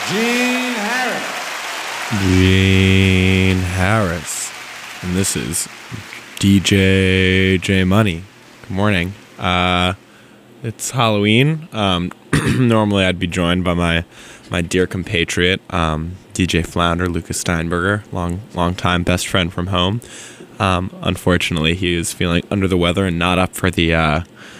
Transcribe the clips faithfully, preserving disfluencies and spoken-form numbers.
Gene Harris. Gene Harris. And this is D J J Money. Good morning. Uh, it's Halloween. Um, normally I'd be joined by my, my dear compatriot, um, D J Flounder, Lucas Steinberger, long long time best friend from home. Um, unfortunately, he is feeling under the weather and not up for the uh,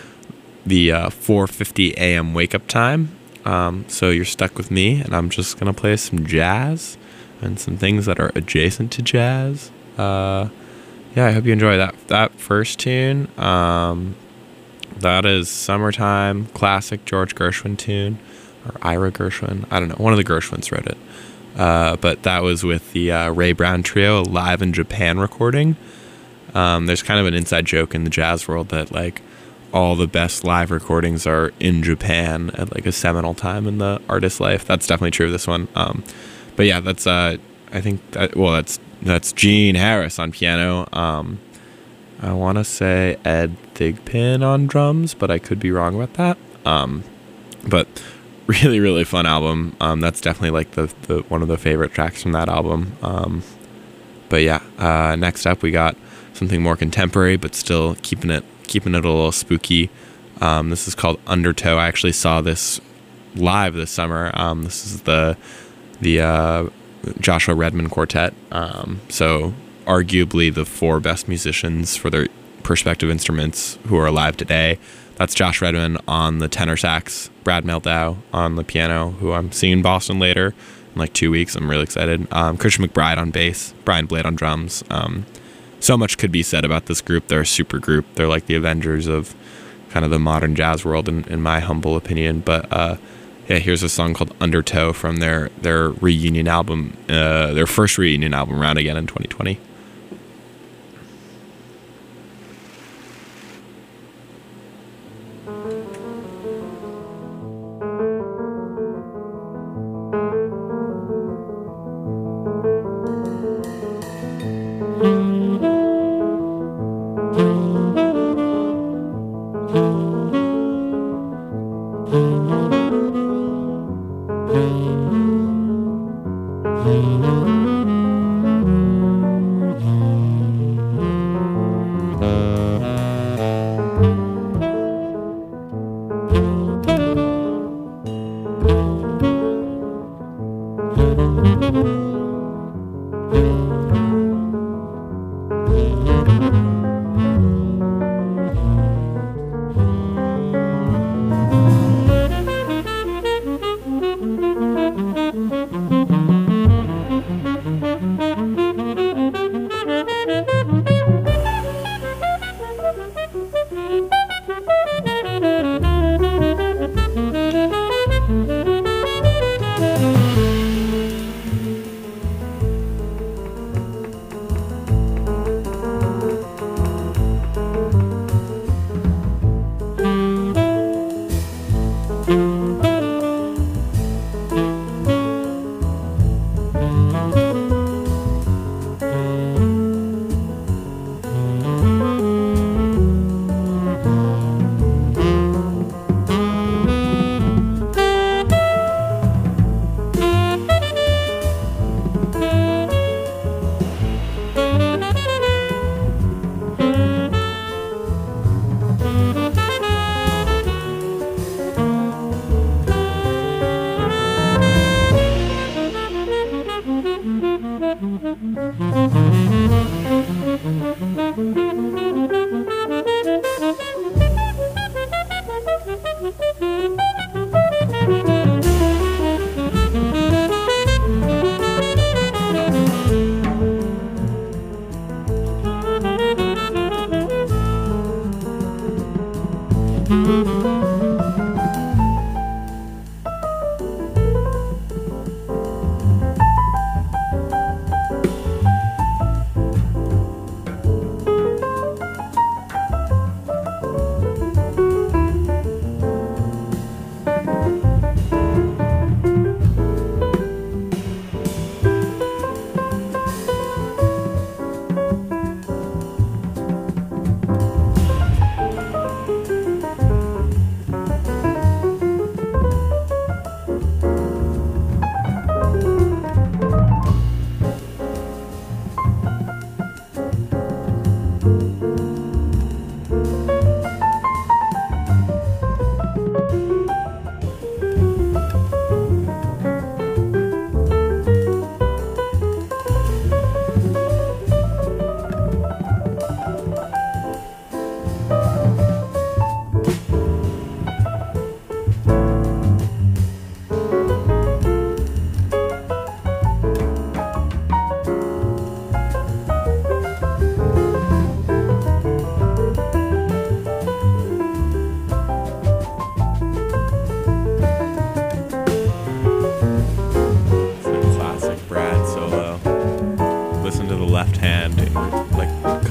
the uh, four fifty a.m. wake-up time. Um, so you're stuck with me, and I'm just going to play some jazz and some things that are adjacent to jazz. Uh, yeah, I hope you enjoy that that first tune. Um, that is Summertime, classic George Gershwin tune, or Ira Gershwin. I don't know. One of the Gershwins wrote it. Uh, but that was with the uh, Ray Brown Trio live in Japan recording. Um, there's kind of an inside joke in the jazz world that, like, all the best live recordings are in Japan at like a seminal time in the artist's life. That's definitely true of this one. Um, but yeah, that's uh, I think that, well, that's that's Gene Harris on piano. Um, I want to say Ed Thigpen on drums, but I could be wrong about that. Um, but really, really fun album. Um, that's definitely like the, the one of the favorite tracks from that album. Um, but yeah, uh, next up we got something more contemporary, but still keeping it keeping it a little spooky. Um, this is called Undertow. I actually saw this live this summer. Um, this is the the uh, Joshua Redman Quartet. Um, so arguably the four best musicians for their perspective instruments who are alive today. That's Josh Redman on the tenor sax, Brad Meldau on the piano, who I'm seeing in Boston later in like two weeks. I'm really excited. Um, Christian McBride on bass, Brian Blade on drums. Um, So much could be said about this group. They're a super group. They're like the Avengers of kind of the modern jazz world, in, in my humble opinion. But uh, yeah, here's a song called Undertow from their their reunion album, uh, their first reunion album, Round Again in twenty twenty.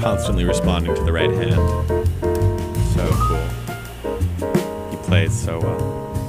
constantly responding to the right hand. So cool. He plays so well.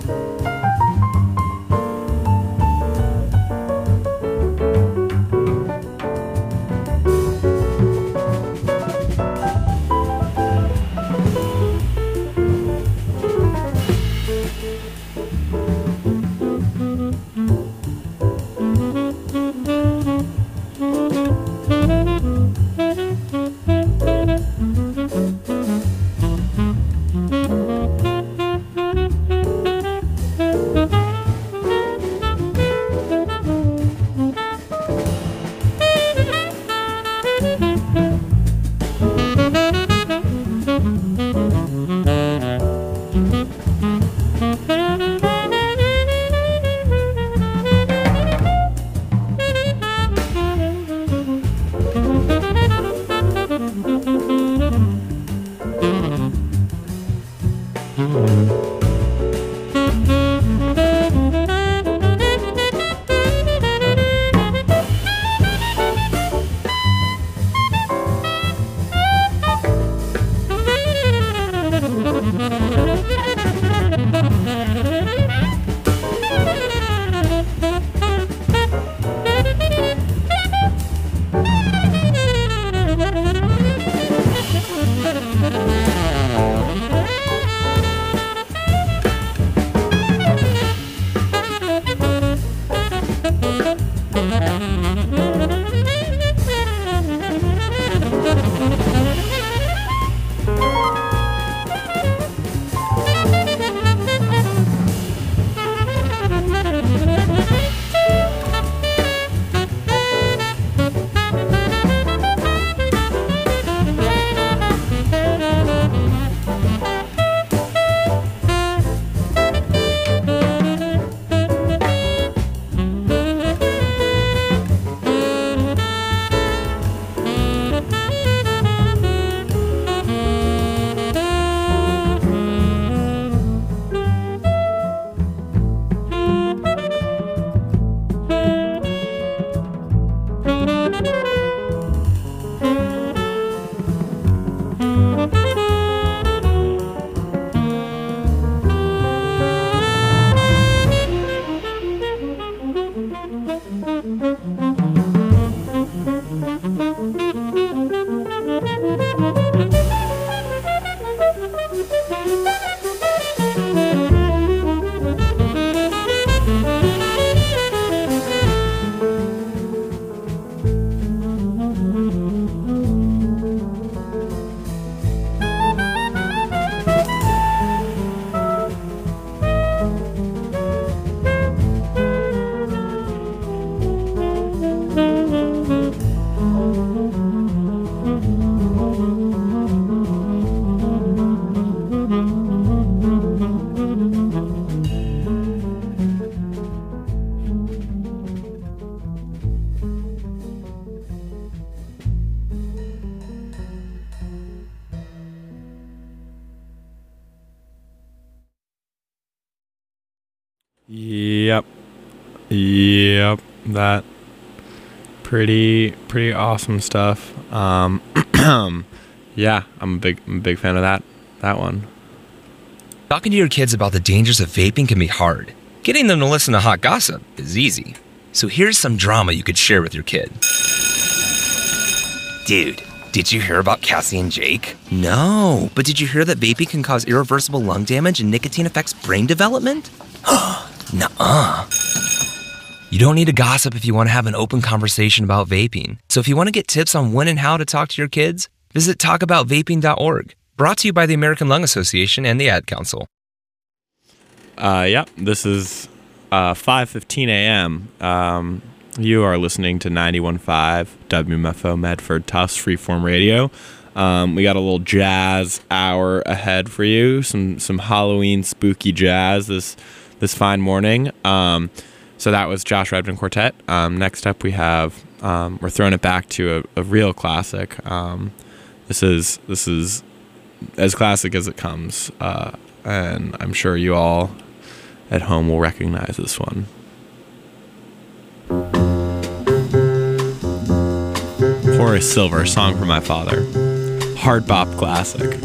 Yep. Yep. That pretty pretty awesome stuff. Um yeah, I'm a big I'm a big fan of that that one. Talking to your kids about the dangers of vaping can be hard. Getting them to listen to hot gossip is easy. So here's some drama you could share with your kid. Dude, did you hear about Cassie and Jake? No, but did you hear that vaping can cause irreversible lung damage and nicotine affects brain development? Nuh-uh. You don't need to gossip if you want to have an open conversation about vaping. So if you want to get tips on when and how to talk to your kids, visit talk about vaping dot org. Brought to you by the American Lung Association and the Ad Council. Uh, yep, this is uh, five fifteen a.m. Um, you are listening to ninety-one point five W M F O Medford Tufts Freeform Radio. Um, we got a little jazz hour ahead for you, some some Halloween spooky jazz this this fine morning. Um, so that was Josh Redman Quartet. Um, next up we have um, we're throwing it back to a, a real classic. Um, this is this is as classic as it comes, uh, and I'm sure you all at home will recognize this one. Horace Silver, Song for My Father. hard bop classic.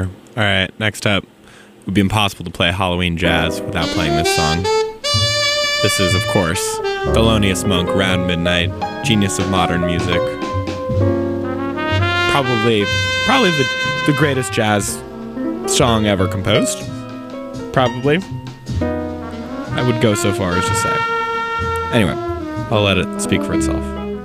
All right, next up, it would be impossible to play Halloween jazz without playing this song. This is, of course, Thelonious Monk, Round Midnight, genius of modern music. Probably, probably the, the greatest jazz song ever composed. Probably. I would go so far as to say. Anyway, I'll let it speak for itself.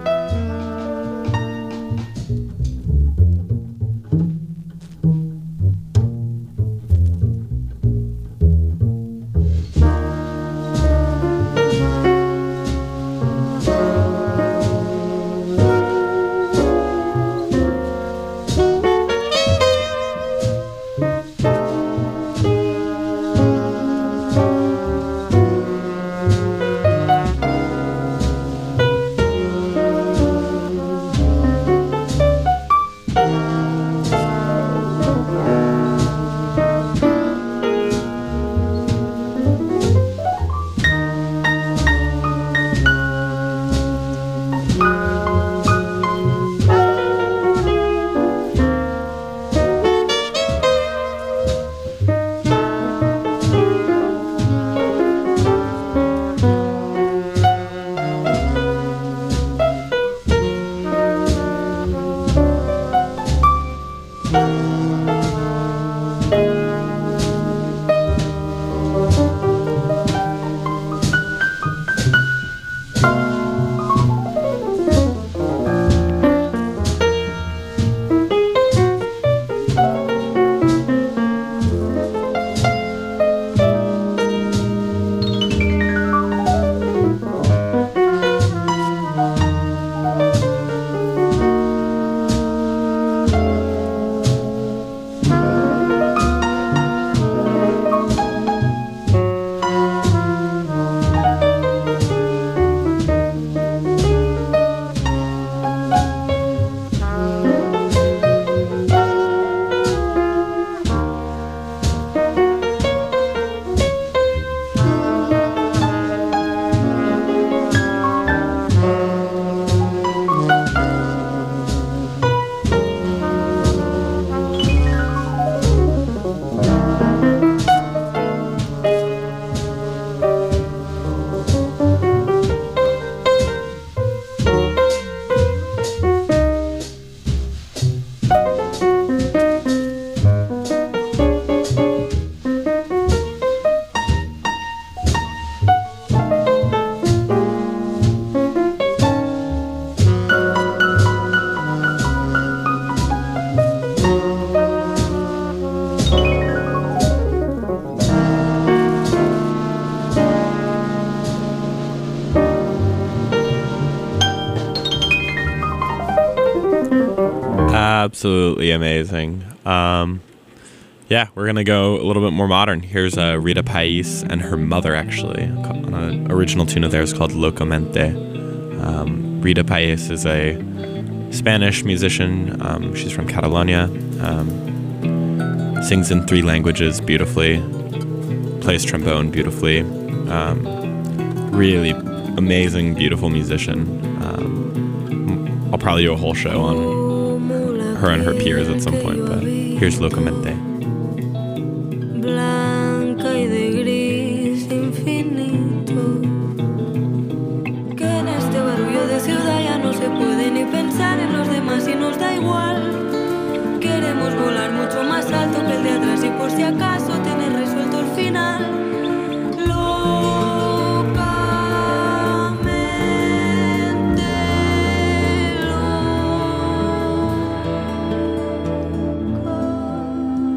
Absolutely amazing. Um, yeah, we're going to go a little bit more modern. Here's uh, Rita Pais and her mother, actually, on an original tune of theirs called Locamente. Um, Rita Pais is a Spanish musician. Um, she's from Catalonia. Um, sings in three languages beautifully. Plays trombone beautifully. Um, really amazing, beautiful musician. Um, I'll probably do a whole show on her and her peers at some point, but here's Locamente. Blanca y de gris infinito, que en este barullo de ciudad ya no se puede ni pensar en los demás y nos da igual. Queremos volar mucho más alto que el de atrás y por si acaso tener resuelto el final. Locamente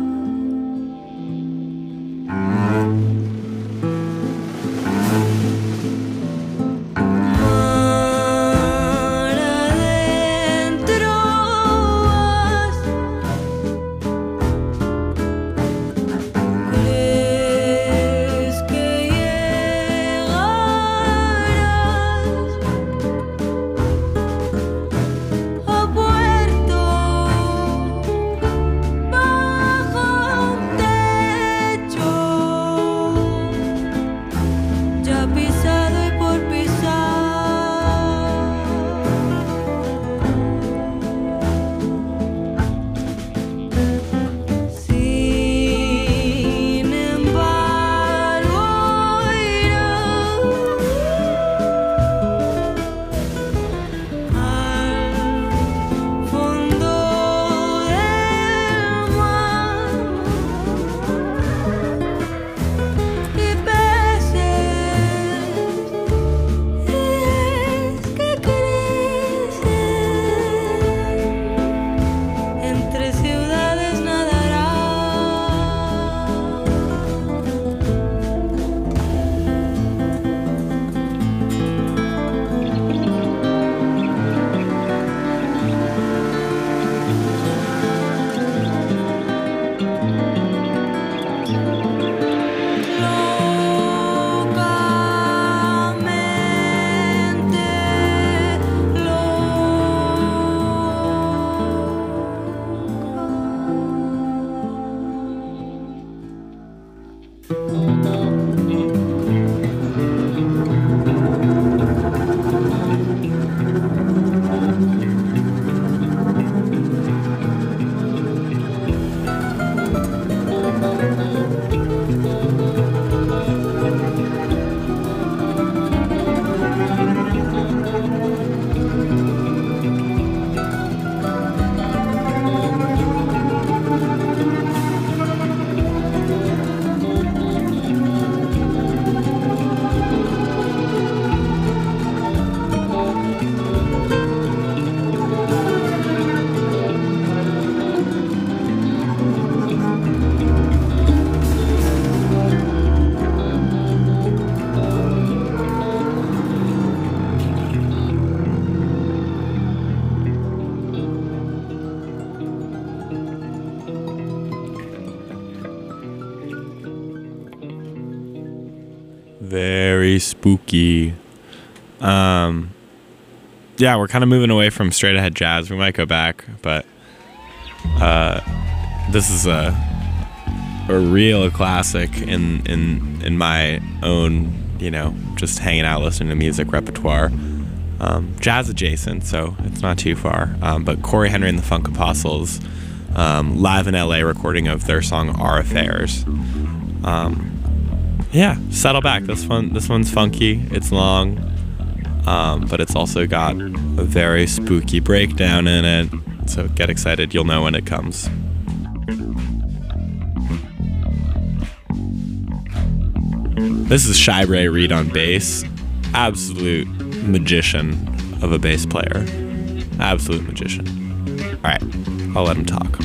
Very spooky. Um, yeah, we're kind of moving away from straight ahead jazz. We might go back, but uh, this is a a real classic in in in my own, you know, just hanging out listening to music repertoire. Um, jazz adjacent, so it's not too far. Um, but Corey Henry and the Funk Apostles, um, live in L A recording of their song "Our Affairs." Um, yeah, settle back. This one, this one's funky. It's long, um, but it's also got a very spooky breakdown in it. So get excited. You'll know when it comes. This is Shy Ray Reed on bass. Absolute magician of a bass player. Absolute magician. All right, I'll let him talk.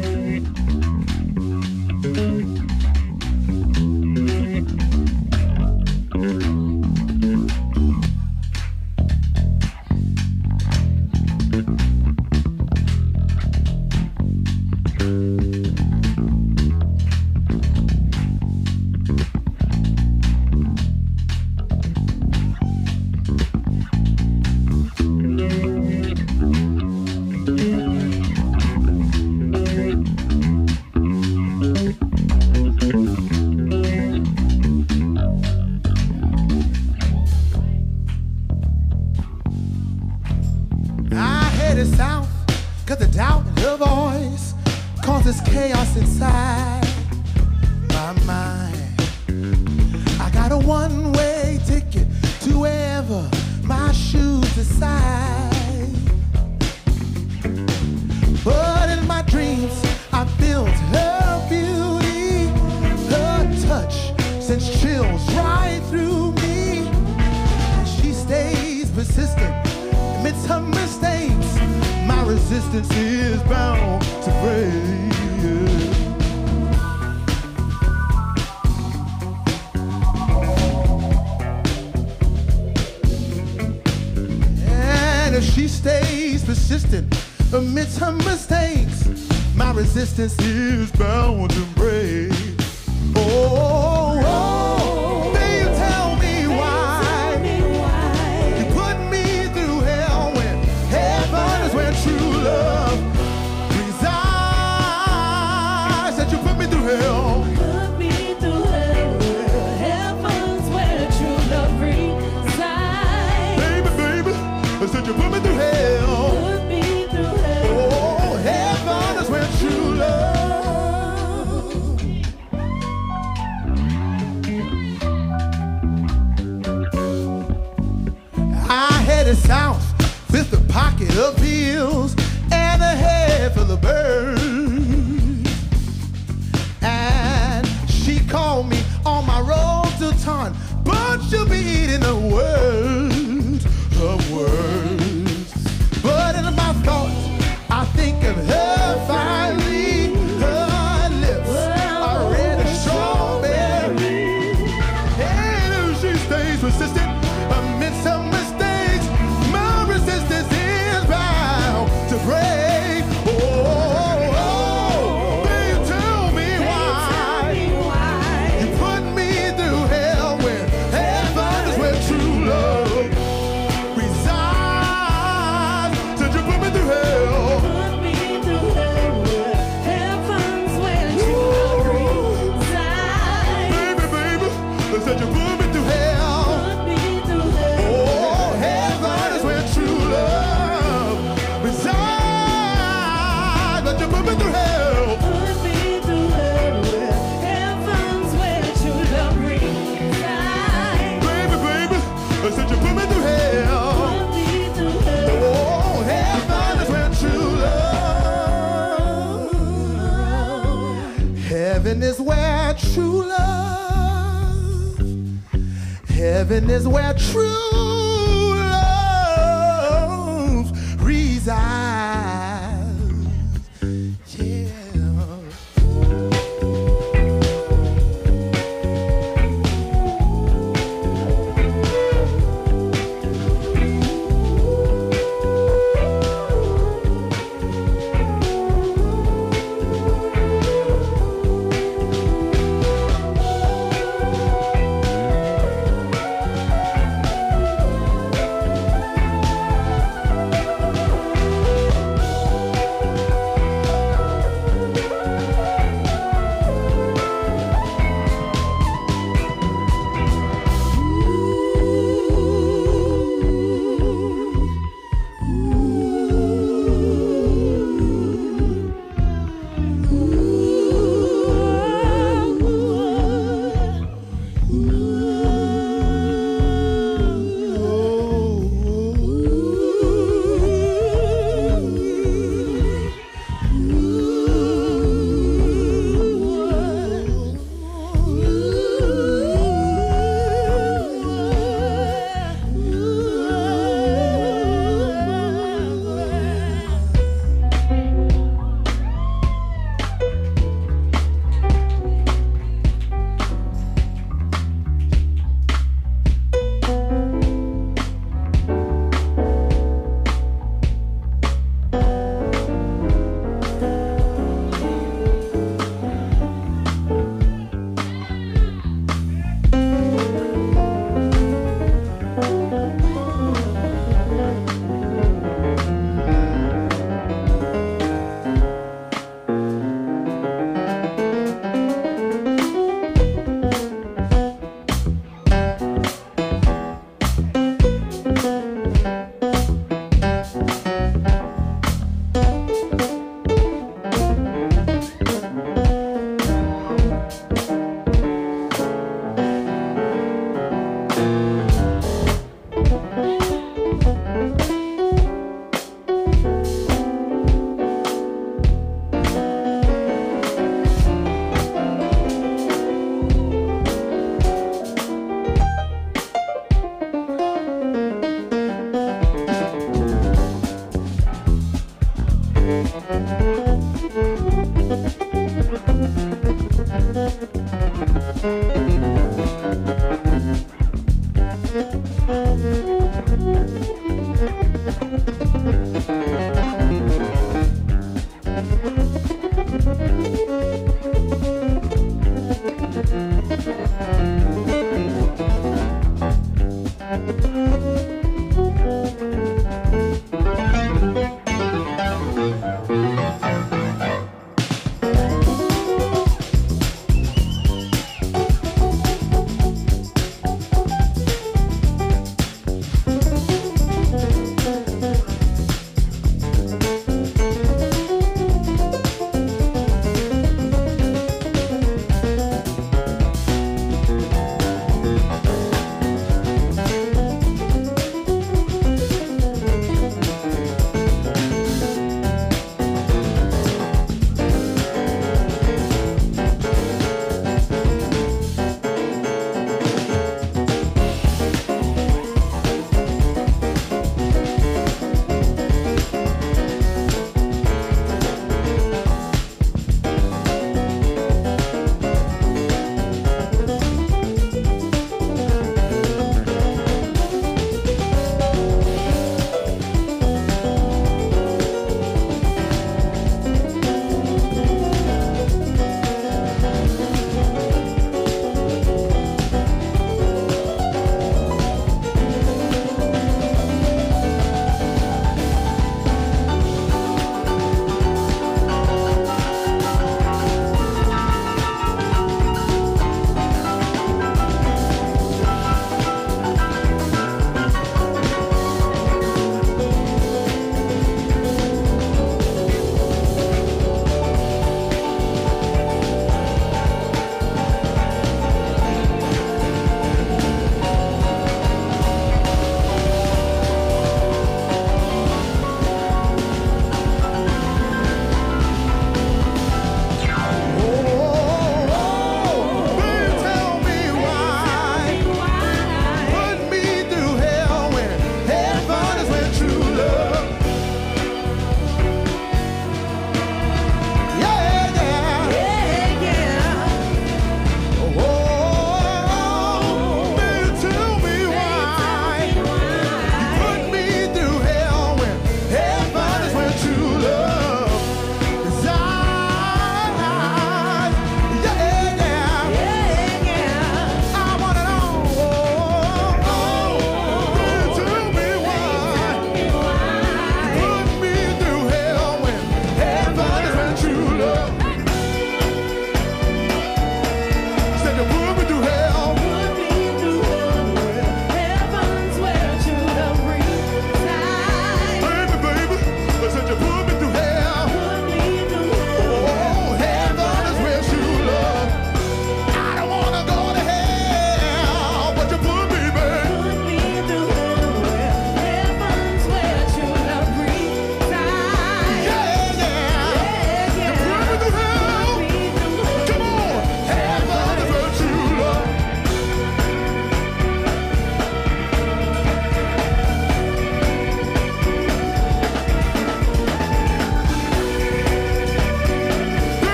Resistance is bound to break. Oh, oh, may you tell me why you put me through hell when heaven is where true love resides? That you put me through hell. Put me through hell. Heaven's where true love resides. Baby, baby, I said you put me through hell. Put me through hell. Oh, heaven is where true love. I headed south with a pocket of pills and a head full of birds. And she called me on my road to town, but she'll be eating the words of words. But in my thoughts, I think of her finally, her lips are red as strawberry. And if she stays persistent amidst her mistakes, my resistance is bound to break. Oh, oh, oh, babe, tell me why you put me through hell when heaven is where true love resides. Did you put me through hell? Put me through hell. Heaven's where true love resides. Baby, baby, they said you put me through hell. Put me through hell. Oh, heaven is where true love resides. But you put me through hell. Put me through hell. Heaven's where true love resides. Baby, baby, they said you put me through hell. Put me through hell. Oh, heaven is where true love. Heaven is where true love. Heaven is where true love resides. Yeah.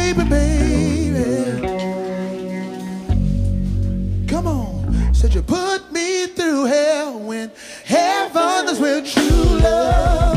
baby, baby. Come on. Said you put me through hell when heaven is where true love.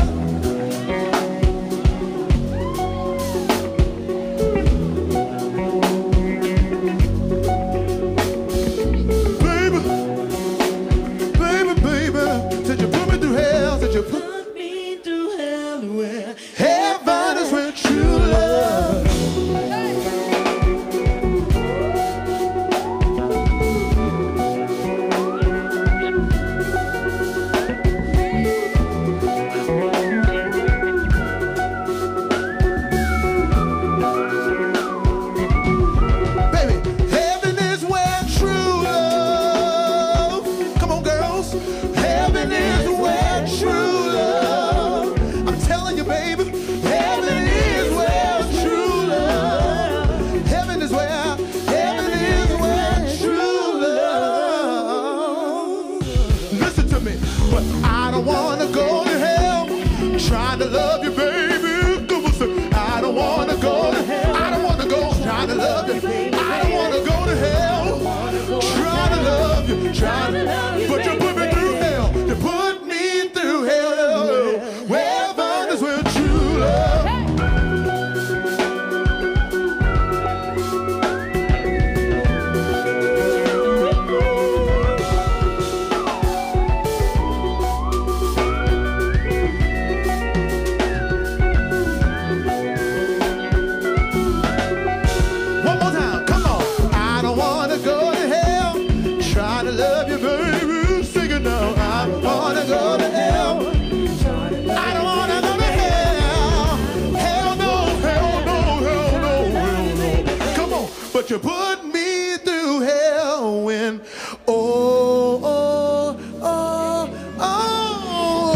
You put me through hell when, oh, oh, oh, oh,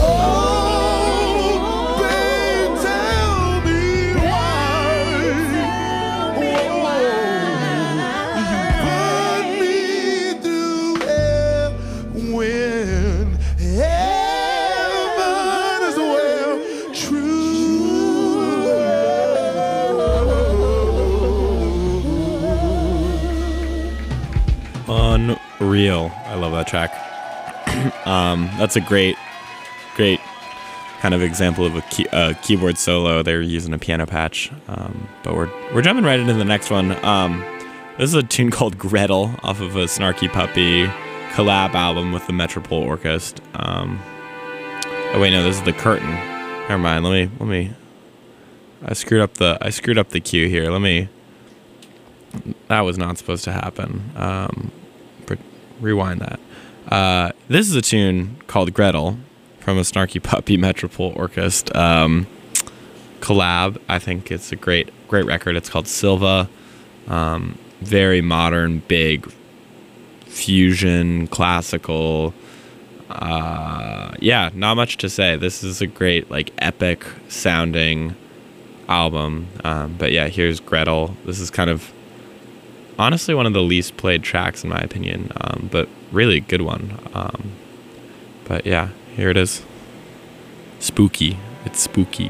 oh, babe, tell me why, oh, you put me through hell when heaven is where true love. Unreal. I love that track. um, that's a great, great kind of example of a key, uh, keyboard solo. They're using a piano patch. Um, but we're we're jumping right into the next one. Um, this is a tune called Gretel off of a Snarky Puppy collab album with the Metropole Orchestra. Um, oh wait, no, this is the Curtain. Never mind. Let me let me. I screwed up the I screwed up the cue here. Let me. That was not supposed to happen. Um, rewind that. Uh, this is a tune called Gretel from a Snarky Puppy Metropole Orchestra um, collab. I think it's a great, great record. It's called Silva. Um, very modern, big, fusion, classical. Uh, yeah, not much to say. This is a great, like, epic sounding album. Um, but yeah, here's Gretel. This is kind of honestly one of the least played tracks in my opinion, um, but really a good one. Um, but yeah, here it is. Spooky. It's spooky.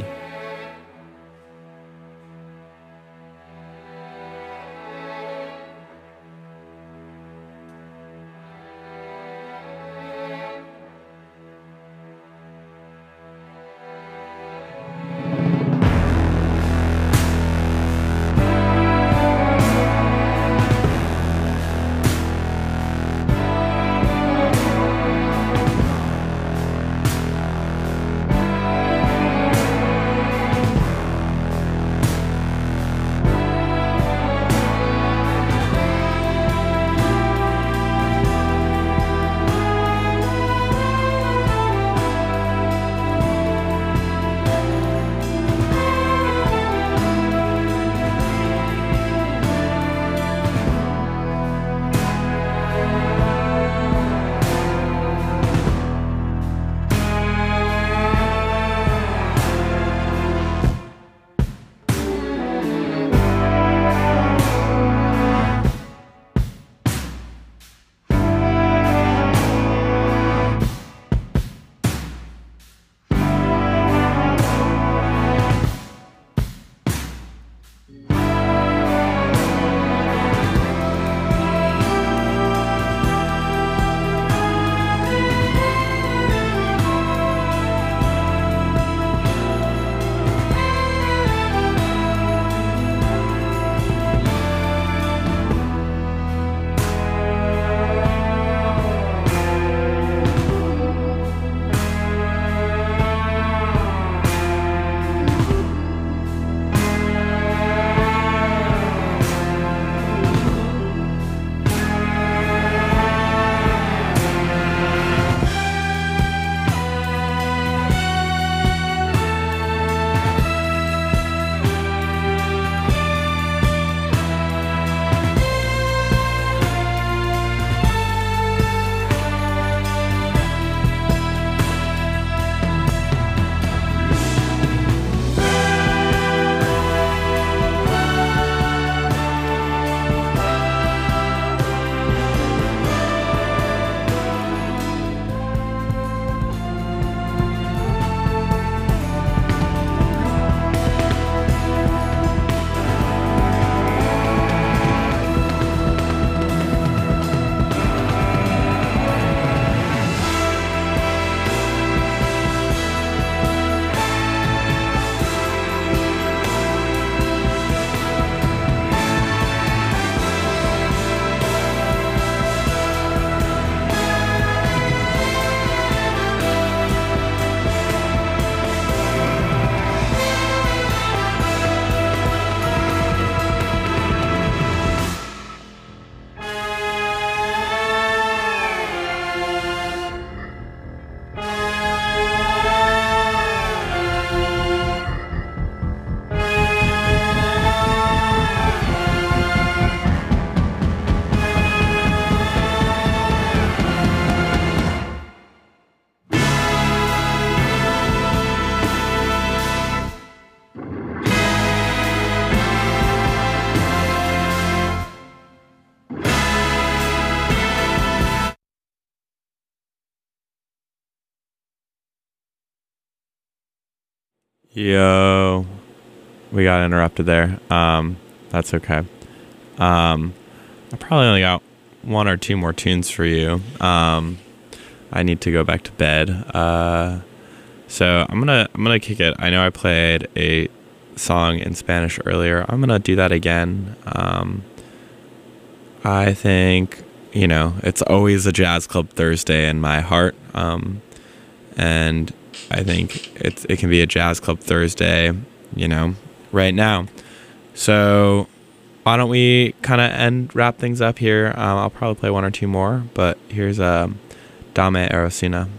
Yo, we got interrupted there. Um, that's okay. Um, I probably only got one or two more tunes for you. Um, I need to go back to bed. Uh, so I'm gonna I'm gonna kick it. I know I played a song in Spanish earlier. I'm gonna do that again. Um, I think, you know, it's always a Jazz Club Thursday in my heart. Um, and I think it's, it can be a Jazz Club Thursday, you know, right now. So why don't we kind of end, wrap things up here? Um, I'll probably play one or two more, but here's uh, Dame Erosina.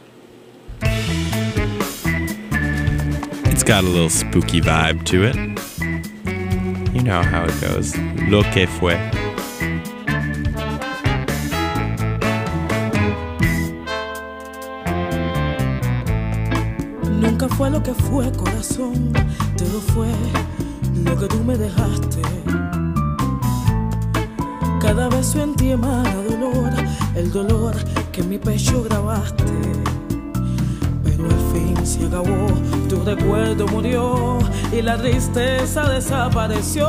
It's got a little spooky vibe to it. You know how it goes. Lo que fue. Nunca fue lo que fue, corazón, todo fue lo que tú me dejaste. Cada beso en ti emana dolor, el dolor que en mi pecho grabaste. Pero al fin se acabó, tu recuerdo murió y la tristeza desapareció.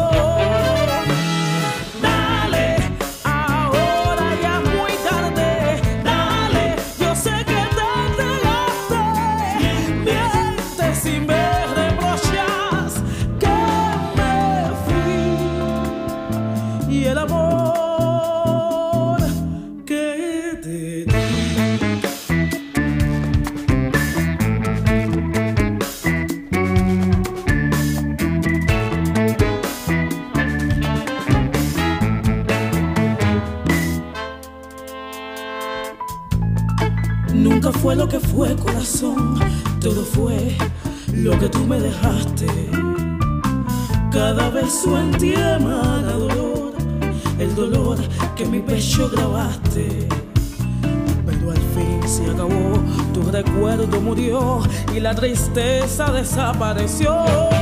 Nunca fue lo que fue, corazón, todo fue lo que tú me dejaste. Cada beso en ti emana dolor, el dolor que en mi pecho grabaste. Pero al fin se acabó, tu recuerdo murió y la tristeza desapareció.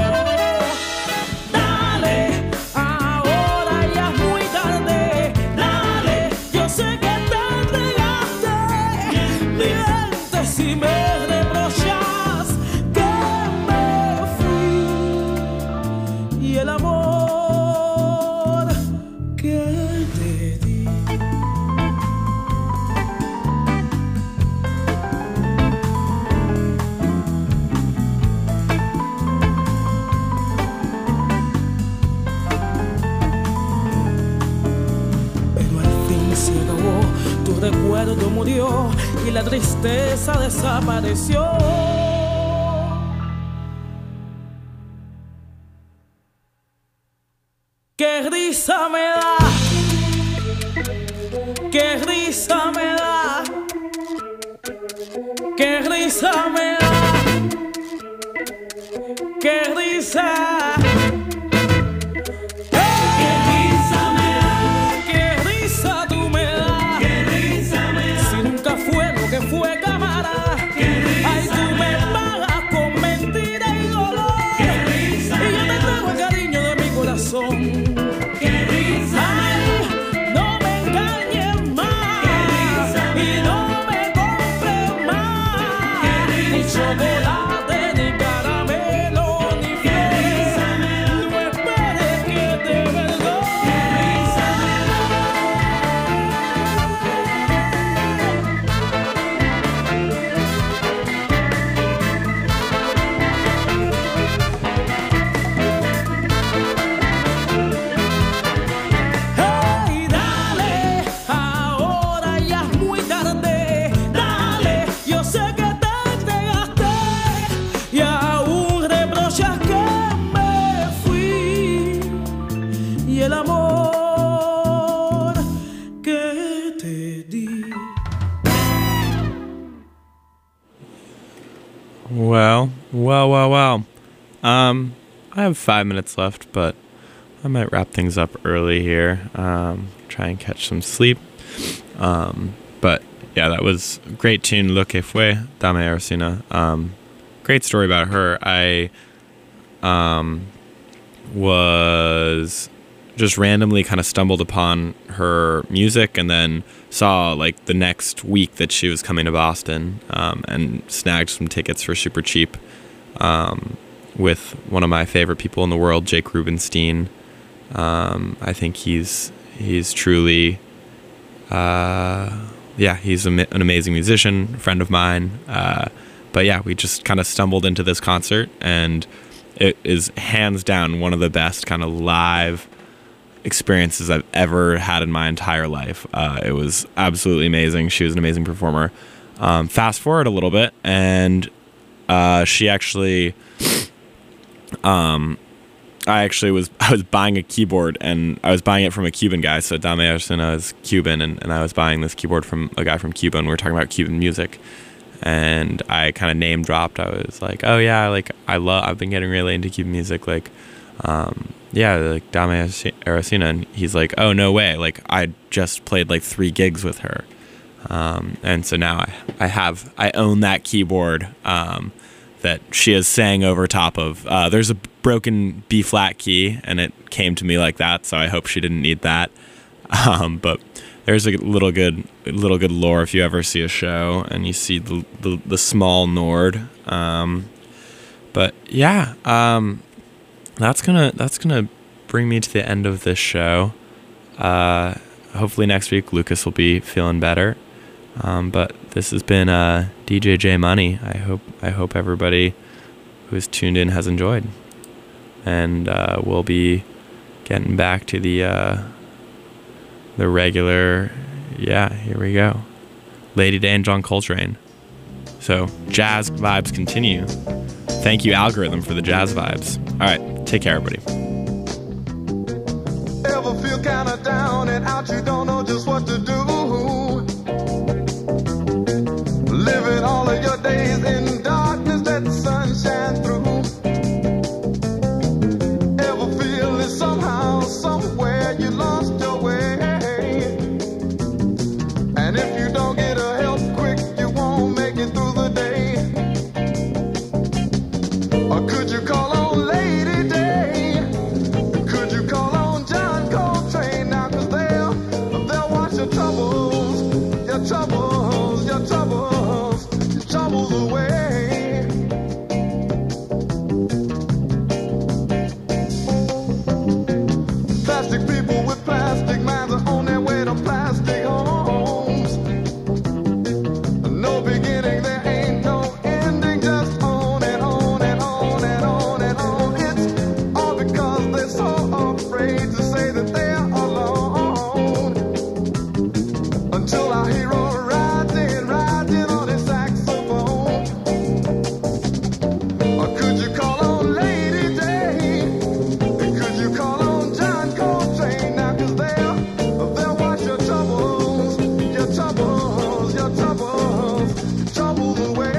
Recuerdo murió y la tristeza desapareció. Qué risa me da, qué risa me da, qué risa me da, qué risa. Fue cámara, ay, tú me pagas con mentira y dolor. Qué risa, y yo te entrego el cariño de mi corazón. Qué risa, ay, no me engañes más. Qué risa, y no me compres más. Qué risa, ni chocolate, ni caramelo, ni flores. No esperes que te perdone. Well, well, well, well. Um, I have five minutes left, but I might wrap things up early here. Um, try and catch some sleep. Um, but yeah, that was a great tune. Lo que fue, Dame Erosina. Um, great story about her. I um, was just randomly kind of stumbled upon her music and then saw like the next week that she was coming to Boston, um, and snagged some tickets for super cheap. Um, with one of my favorite people in the world, Jake Rubenstein. Um, I think he's he's truly, uh, yeah, he's a, an amazing musician, a friend of mine. Uh, but yeah, we just kind of stumbled into this concert, and it is hands down one of the best kind of live experiences I've ever had in my entire life. Uh, it was absolutely amazing. She was an amazing performer. Um, fast forward a little bit, and uh, she actually, um, I actually was I was buying a keyboard, and I was buying it from a Cuban guy. So Dame Arsena is Cuban, and, and I was buying this keyboard from a guy from Cuba, and we were talking about Cuban music. And I kind of name dropped. I was like, "Oh yeah, like I love. I've been getting really into Cuban music. Like, um, yeah, like Dame Arsena." And he's like, "Oh no way! Like I just played like three gigs with her." Um, and so now I, I have, I own that keyboard, um, that she is sang over top of. Uh, there's a broken B flat key, and it came to me like that. So I hope she didn't need that. Um, but there's a little good, little good lore if you ever see a show and you see the, the, the small Nord. Um, but yeah, um, that's gonna, that's gonna bring me to the end of this show. Uh, hopefully next week, Lucas will be feeling better. Um, but this has been uh, D J J Money. I hope I hope everybody who's tuned in has enjoyed, and uh, we'll be getting back to the uh, the regular. Yeah, here we go. Lady Day and John Coltrane. So jazz vibes continue. Thank you, Algorithm, for the jazz vibes. All right, take care, everybody. Ever feel kind of down and out, you don't know just what to do? Living all of your days in darkness, let the sun shine through. Ever feel that somehow, somewhere you lost your way? And if you don't get a help quick, you won't make it through the day. Or could you call on Lady Day? Could you call on John Coltrane now? 'Cause they'll, they'll wash your troubles, your troubles, your troubles. Troubles away. Plastic people with plastic minds are on their way to plastic homes. No beginning, there ain't no ending, just on and on and on and on and on. It's all because they're so afraid to say that they're alone. Until our hero rides in, rides in on his saxophone. Or could you call on Lady Day? And could you call on John Coltrane now? 'Cause they'll, they'll wash your troubles, your troubles, your troubles, your troubles away.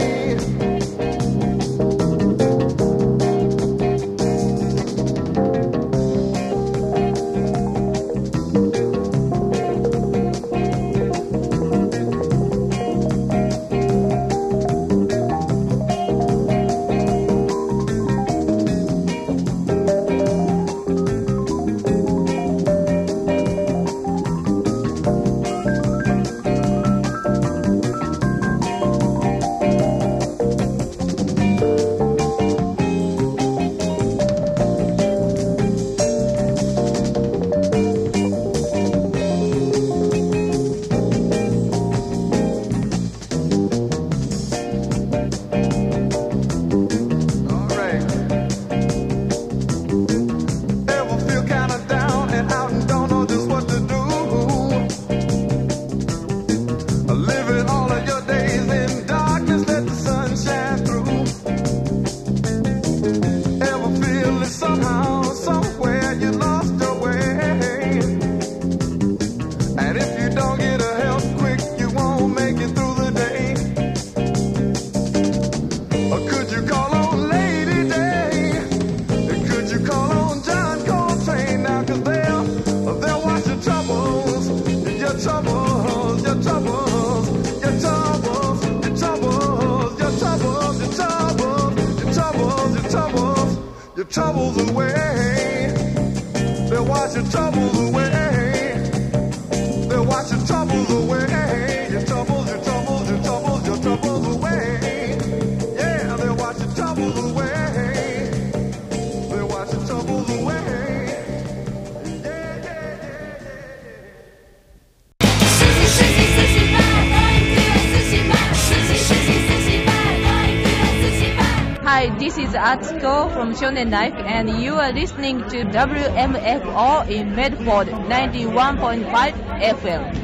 Your troubles away. They'll wash your troubles away. They'll wash your troubles away. Your troubles, your troubles, your troubles, your troubles away. Yeah, they'll wash your troubles away. Hi, this is Atsuko from Shonen Life, and you are listening to W M F O in Medford ninety-one point five F M.